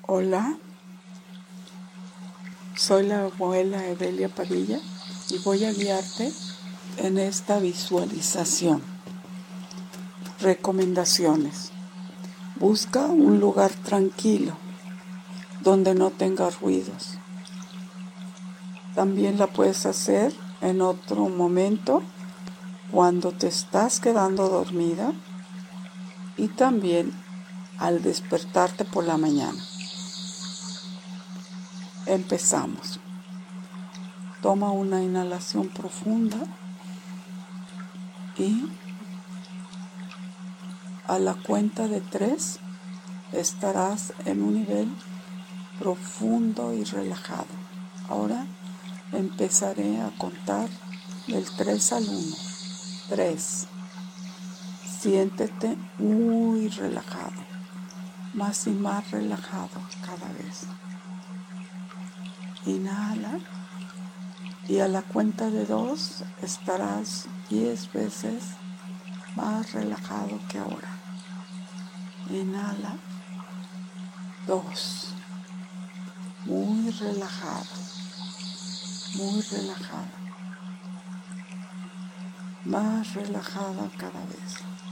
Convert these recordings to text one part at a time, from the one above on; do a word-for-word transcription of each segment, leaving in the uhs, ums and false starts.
Hola, soy la abuela Evelia Padilla y voy a guiarte en esta visualización. Recomendaciones. Busca un lugar tranquilo donde no tenga ruidos. También la puedes hacer en otro momento cuando te estás quedando dormida y también al despertarte por la mañana. Empezamos. Toma una inhalación profunda y a la cuenta de tres estarás en un nivel profundo y relajado. Ahora empezaré a contar del tres al uno. tres. Siéntete muy relajado, más y más relajado cada vez. Inhala y a la cuenta de dos estarás diez veces más relajado que ahora. Inhala. Dos. Muy relajado. Muy relajado. Más relajada cada vez.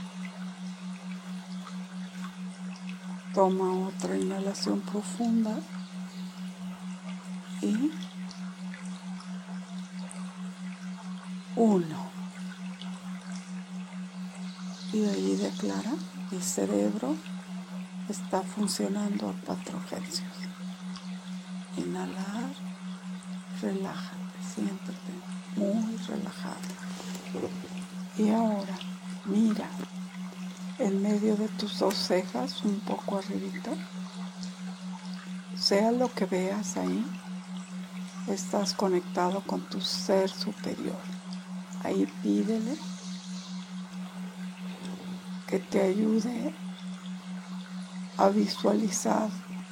Toma otra inhalación profunda y uno. Y ahí declara: mi cerebro está funcionando a cuatro hercios. Inhalar, relájate, siéntete muy relajado. Y ahora mira en medio de tus dos cejas, un poco arribita. Sea lo que veas ahí, estás conectado con tu ser superior. Ahí pídele que te ayude a visualizar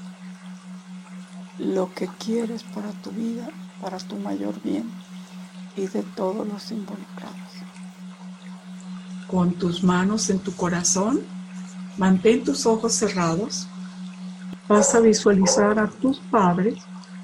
lo que quieres para tu vida, para tu mayor bien y de todos los involucrados. Con tus manos en tu corazón, mantén tus ojos cerrados. Vas a visualizar a tus padres.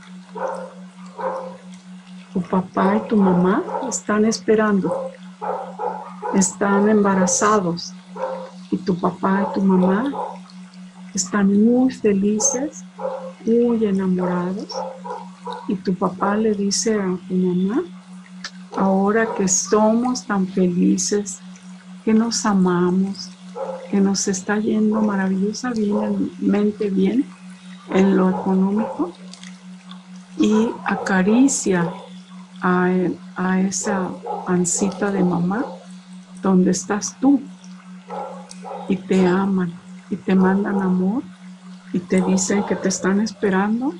Tu papá y tu mamá están esperando. Están embarazados y tu papá y tu mamá están muy felices, muy enamorados. Y tu papá le dice a tu mamá: ahora que somos tan felices, que nos amamos, que nos está yendo maravillosamente bien en lo económico, y acaricia a, a esa pancita de mamá donde estás tú, y te aman y te mandan amor y te dicen que te están esperando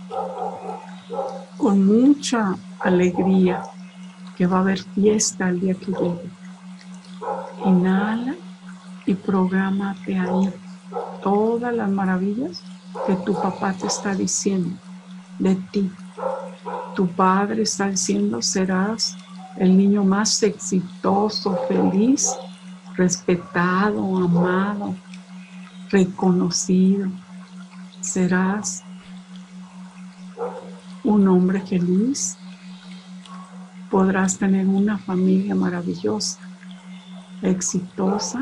con mucha alegría, que va a haber fiesta el día que llegue. Inhala y prográmate ahí todas las maravillas que tu papá te está diciendo de ti. Tu padre está diciendo: serás el niño más exitoso, feliz, respetado, amado, reconocido. Serás un hombre feliz. Podrás tener una familia maravillosa, exitosa,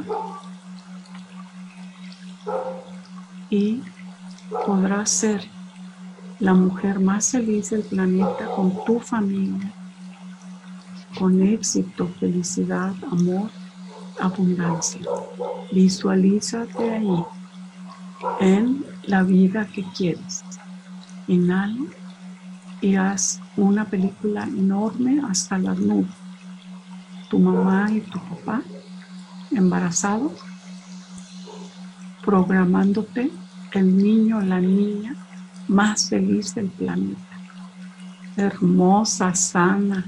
y podrás ser la mujer más feliz del planeta con tu familia, con éxito, felicidad, amor, abundancia. Visualízate ahí en la vida que quieres. Inhala y haz una película enorme hasta las nubes. Tu mamá y tu papá embarazados, programándote el niño o la niña más feliz del planeta. Hermosa, sana,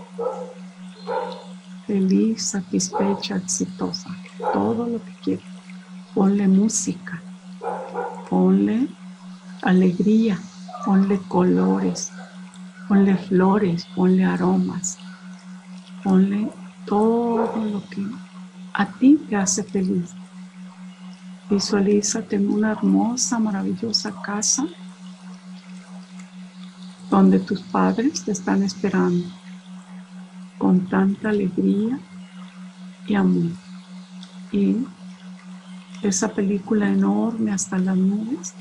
feliz, satisfecha, exitosa. Todo lo que quieras. Ponle música, ponle alegría, ponle colores, ponle flores, ponle aromas, ponle todo lo que a ti te hace feliz. Visualízate en una hermosa, maravillosa casa donde tus padres te están esperando con tanta alegría y amor. Y esa película enorme hasta las nubes,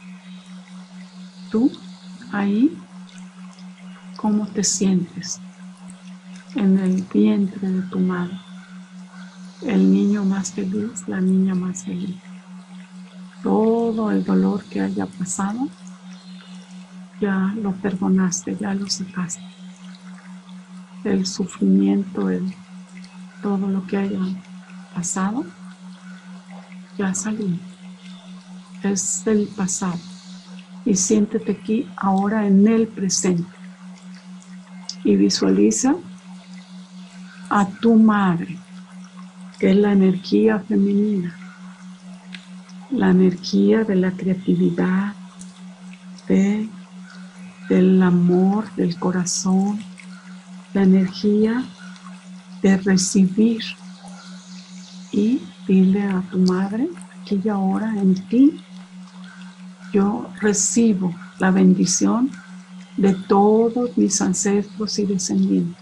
tú ahí, ¿cómo te sientes? En el vientre de tu madre, el niño más feliz, la niña más feliz. Todo el dolor que haya pasado, ya lo perdonaste, ya lo sacaste. El sufrimiento, el, todo lo que haya pasado, ya salió. Es del pasado. Y siéntete aquí ahora en el presente. Y visualiza a tu madre, que es la energía femenina, la energía de la creatividad, de, del amor, del corazón, la energía de recibir. Y dile a tu madre, aquí y ahora en ti, yo recibo la bendición de todos mis ancestros y descendientes.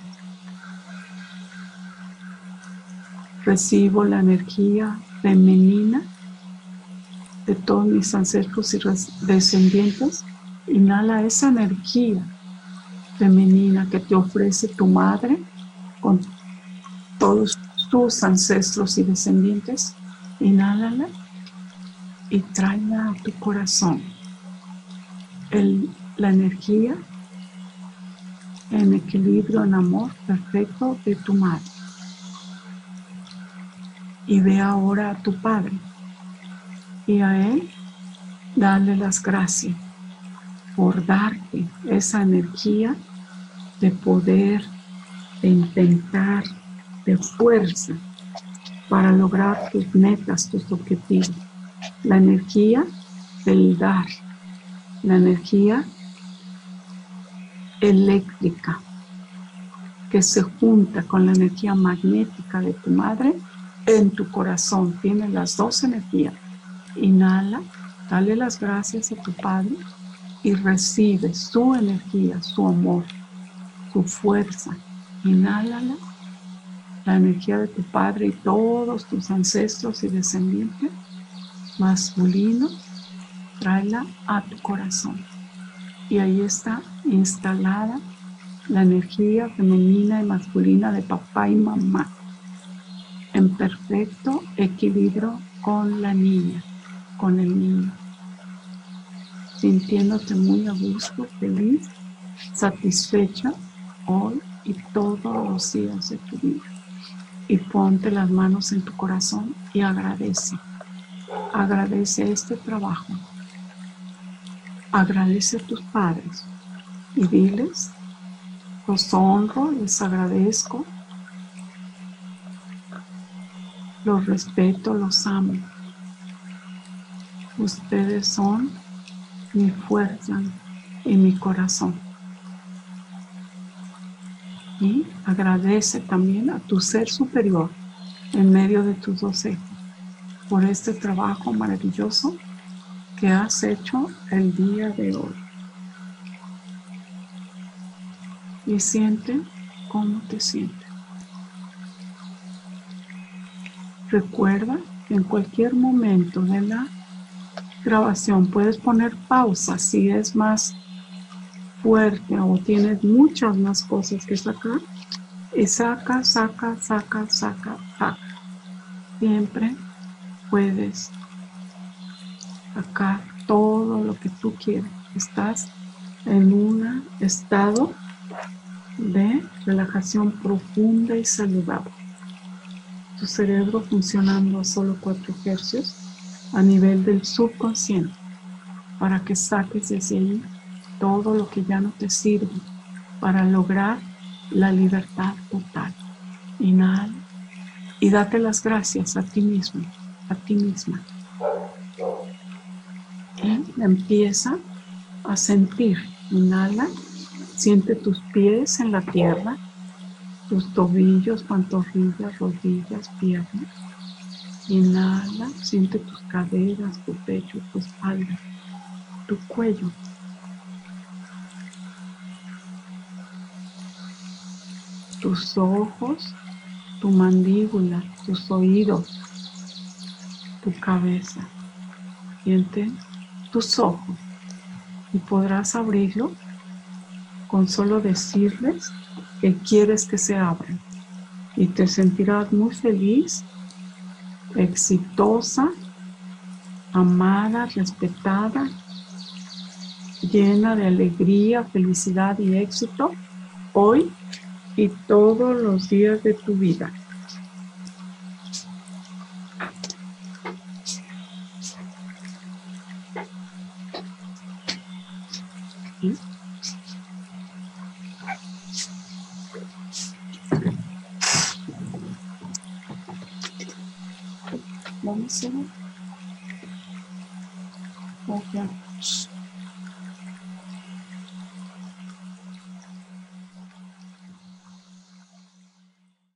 Recibo la energía femenina de todos mis ancestros y descendientes. Inhala esa energía femenina que te ofrece tu madre con todos tus ancestros y descendientes. Inhálala y tráela a tu corazón. El, la energía en equilibrio, en amor perfecto de tu madre. Y ve ahora a tu padre y a él dale las gracias por darte esa energía de poder, de intentar, de fuerza para lograr tus metas, tus objetivos. La energía del dar, la energía eléctrica que se junta con la energía magnética de tu madre en tu corazón. Tiene las dos energías. Inhala, dale las gracias a tu padre y recibe su energía, su amor, su fuerza. Inhálala, la energía de tu padre y todos tus ancestros y descendientes masculinos, tráela a tu corazón. Y ahí está instalada la energía femenina y masculina de papá y mamá en perfecto equilibrio con la niña, con el niño, sintiéndote muy a gusto, feliz, satisfecha hoy y todos los días de tu vida. Y ponte las manos en tu corazón y agradece. Agradece este trabajo. Agradece a tus padres y diles, los honro, les agradezco, los respeto, los amo. Ustedes son mi fuerza y mi corazón. Y agradece también a tu ser superior en medio de tus dos ejes por este trabajo maravilloso que has hecho el día de hoy. Y siente cómo te sientes. Recuerda que en cualquier momento de la grabación puedes poner pausa si es más fuerte o tienes muchas más cosas que sacar. Y saca, saca, saca, saca, saca. Siempre puedes sacar todo lo que tú quieras. Estás en un estado de relajación profunda y saludable. Tu cerebro funcionando a solo cuatro hercios a nivel del subconsciente para que saques desde ahí todo lo que ya no te sirve para lograr la libertad total. Inhala y date las gracias a ti mismo, a ti misma. Y empieza a sentir. Inhala, siente tus pies en la tierra, tus tobillos, pantorrillas, rodillas, piernas. Inhala, siente tus caderas, tu pecho, tu espalda, tu cuello. Tus ojos, tu mandíbula, tus oídos, tu cabeza. Siente tus ojos y podrás abrirlos con solo decirles que quieres que se abran. Y te sentirás muy feliz, exitosa, amada, respetada, llena de alegría, felicidad y éxito hoy y todos los días de tu vida. ¿Sí? Vamos a ver. Okay.